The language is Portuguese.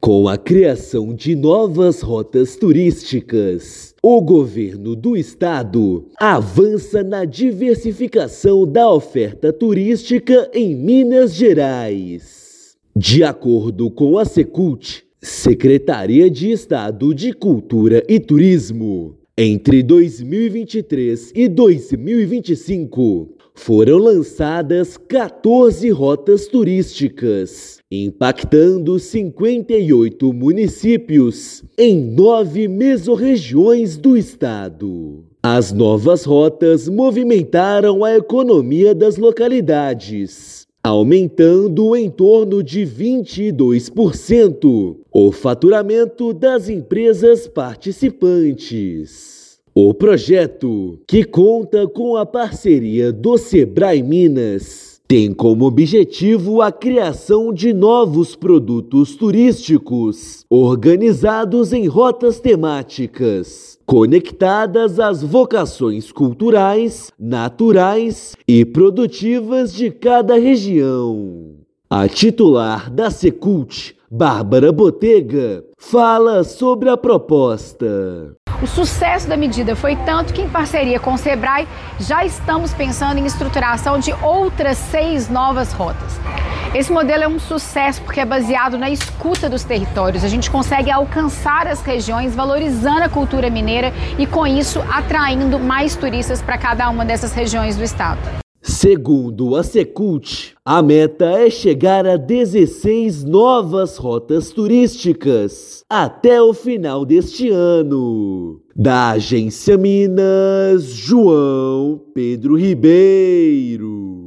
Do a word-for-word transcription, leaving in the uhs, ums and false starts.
Com a criação de novas rotas turísticas, o governo do estado avança na diversificação da oferta turística em Minas Gerais. De acordo com a Secult, Secretaria de Estado de Cultura e Turismo, entre dois mil e vinte e três e dois mil e vinte e cinco, foram lançadas quatorze rotas turísticas, impactando cinquenta e oito municípios em nove mesorregiões do estado. As novas rotas movimentaram a economia das localidades, aumentando em torno de vinte e dois por cento o faturamento das empresas participantes. O projeto, que conta com a parceria do Sebrae Minas, tem como objetivo a criação de novos produtos turísticos organizados em rotas temáticas, conectadas às vocações culturais, naturais e produtivas de cada região. A titular da Secult, Bárbara Botega, fala sobre a proposta. O sucesso da medida foi tanto que, em parceria com o Sebrae, já estamos pensando em estruturação de outras seis novas rotas. Esse modelo é um sucesso porque é baseado na escuta dos territórios. A gente consegue alcançar as regiões, valorizando a cultura mineira e, com isso, atraindo mais turistas para cada uma dessas regiões do estado. Segundo a Secult, a meta é chegar a dezesseis novas rotas turísticas até o final deste ano. Da Agência Minas, João Pedro Ribeiro.